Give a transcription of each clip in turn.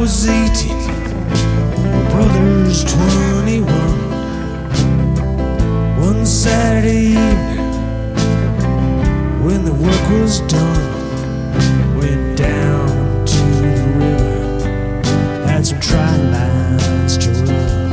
was 18, my brother's 21. One Saturday evening, when the work was done, went down to the river, had some tri lines to run.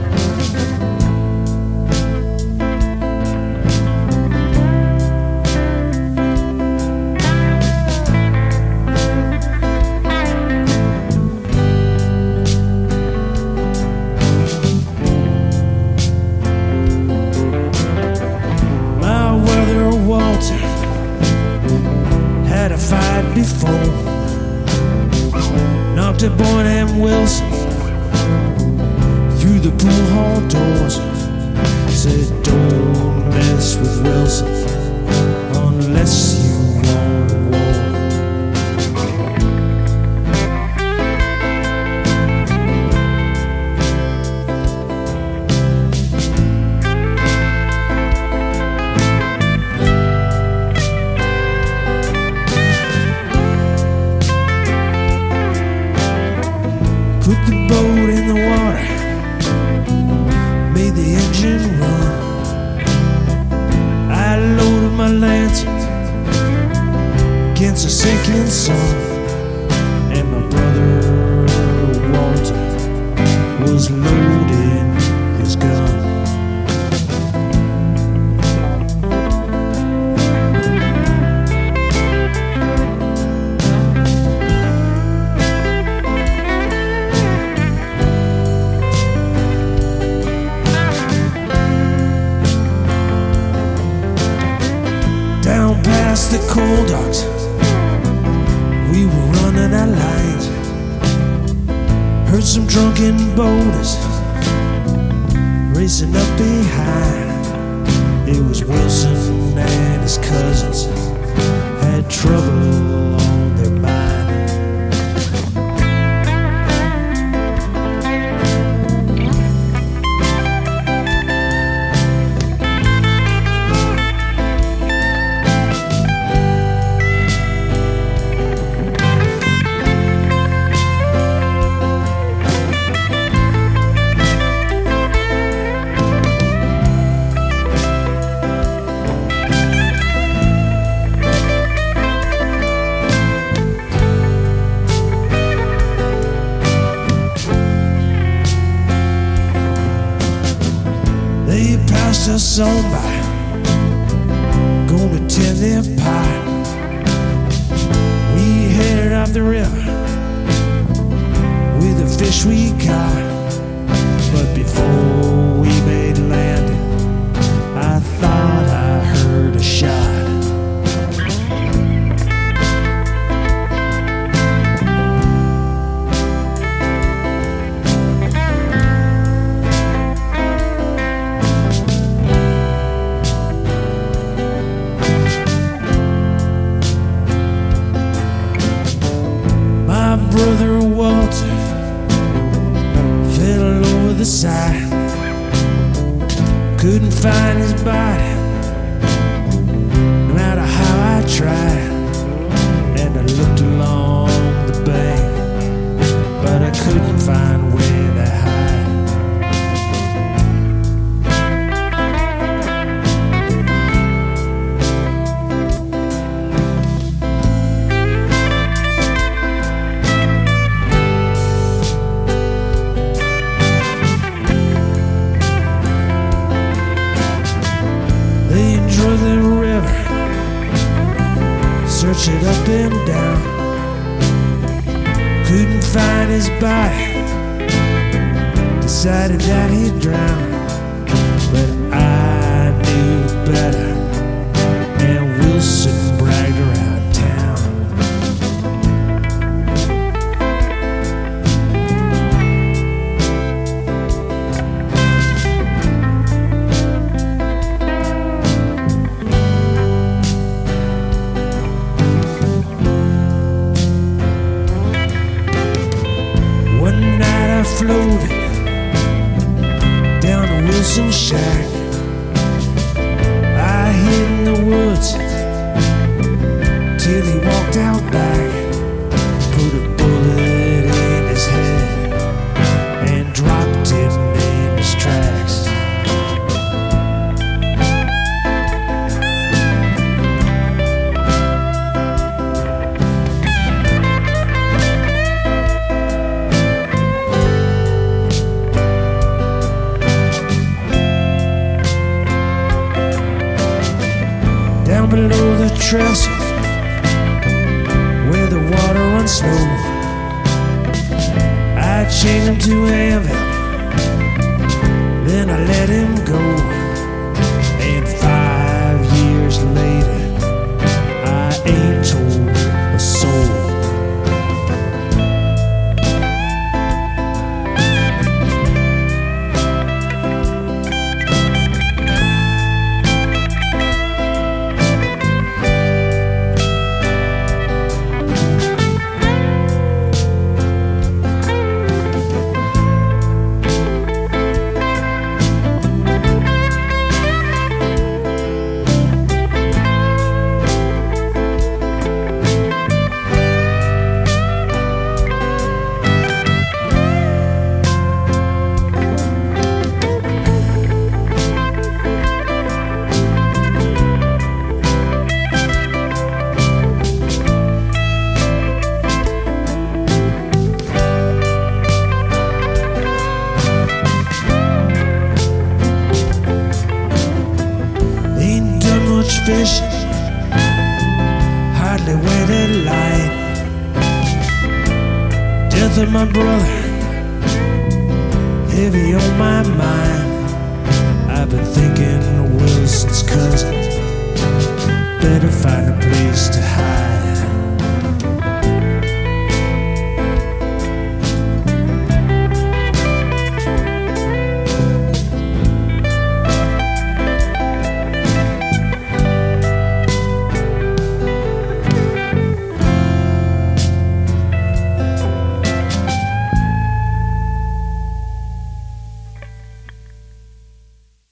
Had a fight before, knocked a boy named Wilson through the pool hall doors. Said don't mess with Wilson unless you want a war. Put the boat in the water, made the engine run. I loaded my Lancer against a sinking sun, and my brother Walter was loading his gun. Down past the coal docks, we were running our lines. Heard some drunken boaters racing up behind. It was Wilson and his cousins, had trouble on their mind. They passed us on by, gonna tear their pie. We headed up the river with the fish we caught. But before we made landing, I thought I heard a shot. My brother Walter fell over the side, couldn't find his body, no matter how I tried. And I looked along the bank, but I couldn't find where to hide. They drove the river, searched it up and down, couldn't find his body, decided that he'd drown. But I knew better, and Wilson bragged around town. One night I floated down to Wilson's shack. I hid in the woods till he walked out back, put a bullet in his head. trestles where the water runs slow. I chained him to a anvil, then I let him go. And 5 years later, I ain't told a soul. Fishing, hardly waited light. Death of my brother, heavy on my mind. I've been thinking of Wilson's cousin, better find a place to hide.